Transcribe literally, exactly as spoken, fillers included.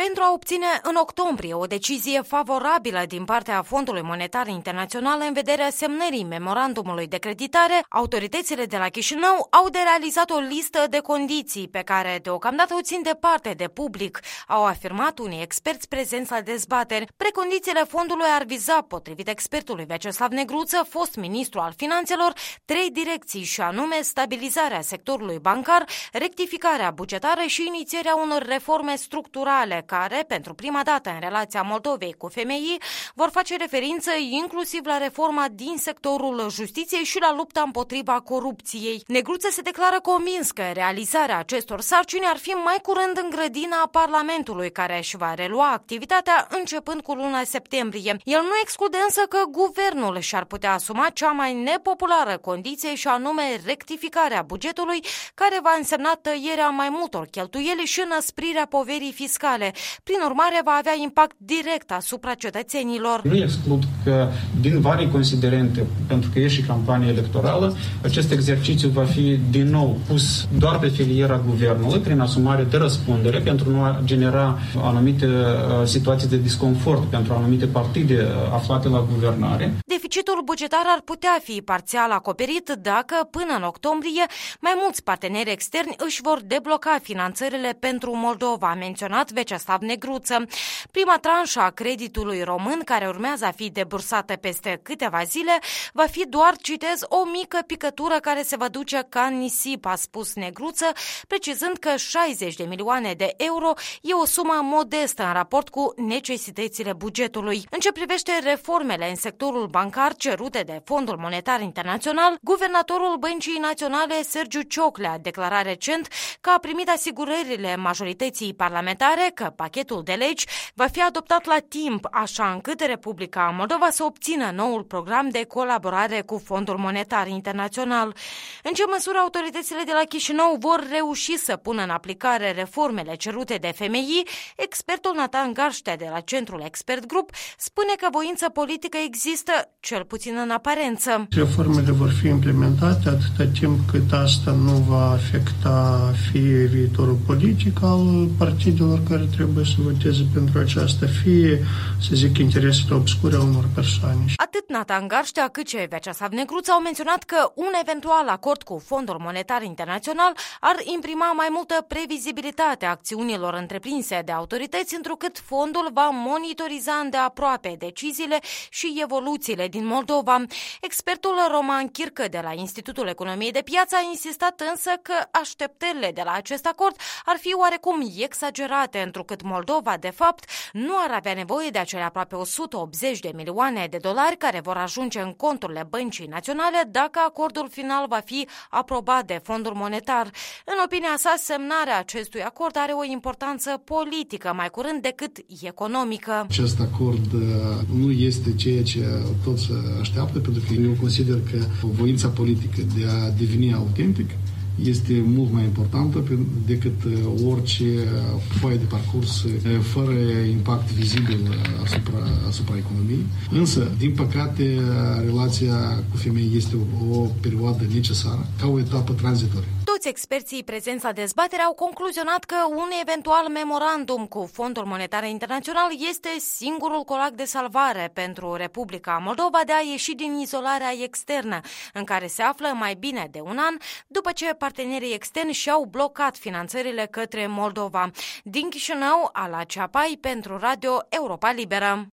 Pentru a obține în octombrie o decizie favorabilă din partea Fondului Monetar Internațional în vederea semnării memorandumului de creditare, autoritățile de la Chișinău au de realizat o listă de condiții pe care deocamdată o țin departe de public, au afirmat unii experți prezenți la dezbateri. Precondițiile fondului ar viza, potrivit expertului Vyacheslav Negruță, fost ministru al finanțelor, trei direcții și anume stabilizarea sectorului bancar, rectificarea bugetară și inițierea unor reforme structurale care, pentru prima dată în relația Moldovei cu F M I, vor face referință inclusiv la reforma din sectorul justiției și la lupta împotriva corupției. Negruță se declară convins că realizarea acestor sarcini ar fi mai curând în grădina Parlamentului, care își va relua activitatea începând cu luna septembrie. El nu exclude însă că guvernul și-ar putea asuma cea mai nepopulară condiție și anume rectificarea bugetului, care va însemna tăierea mai multor cheltuieli și înăsprirea poverii fiscale. Prin urmare, va avea impact direct asupra cetățenilor. Nu exclud că, din vari considerente, pentru că e și campanie electorală, acest exercițiu va fi din nou pus doar pe filiera guvernului, prin asumare de răspundere, pentru nu a genera anumite situații de disconfort pentru anumite partide aflate la guvernare. Deficitul bugetar ar putea fi parțial acoperit dacă, până în octombrie, mai mulți parteneri externi își vor debloca finanțările pentru Moldova, a menționat Vyacheslav Negruță. Prima tranșă a creditului român, care urmează a fi debursată peste câteva zile, va fi doar, citez, o mică picătură care se va duce ca în nisip, a spus Negruță, precizând că șaizeci de milioane de euro e o sumă modestă în raport cu necesitățile bugetului. În ce privește reformele în sectorul bancar cerute de Fondul Monetar Internațional, guvernatorul Băncii Naționale, Sergiu Cioclea, a declarat recent că a primit asigurările majorității parlamentare că pachetul de legi va fi adoptat la timp, așa încât Republica Moldova să obțină noul program de colaborare cu Fondul Monetar Internațional. În ce măsură autoritățile de la Chișinău vor reuși să pună în aplicare reformele cerute de F M I, expertul Nathan Garștea de la Centrul Expert Group spune că voință politică există, cel puțin în aparență. Reformele vor fi implementate atâta timp cât asta nu va afecta fie viitorul politic al partidelor care trebuie să voteze pentru aceasta, fie, să zic, interesele obscure a unor persoane. Atât Nathan Garștea cât și Vyacheslav Negruță au menționat că un eventual acord cu Fondul Monetar Internațional ar imprima mai multă previzibilitate a acțiunilor întreprinse de autorități, întrucât fondul va monitoriza îndeaproape deciziile și evoluțiile din Moldova. Expertul Roman Chircă de la Institutul Economiei de Piață a insistat însă că așteptările de la acest acord ar fi oarecum exagerate, întrucât Moldova, de fapt, nu ar avea nevoie de acele aproape o sută optzeci de milioane de dolari care vor ajunge în conturile Băncii Naționale dacă acordul final va fi aprobat de Fondul Monetar. În opinia sa, semnarea acestui acord are o importanță politică mai curând decât economică. Acest acord nu este ceea ce toți așteaptă, pentru că eu consider că voința politică de a deveni autentic este mult mai importantă decât orice foaie de parcurs fără impact vizibil asupra, asupra economiei. Însă, din păcate, relația cu F M I este o, o perioadă necesară, ca o etapă tranzitorie. Toți experții prezenți la dezbatere au concluzionat că un eventual memorandum cu Fondul Monetar Internațional este singurul colac de salvare pentru Republica Moldova de a ieși din izolarea externă, în care se află mai bine de un an, după ce partenerii externi și-au blocat finanțările către Moldova. Din Chișinău, Ala Ceapai pentru Radio Europa Liberă.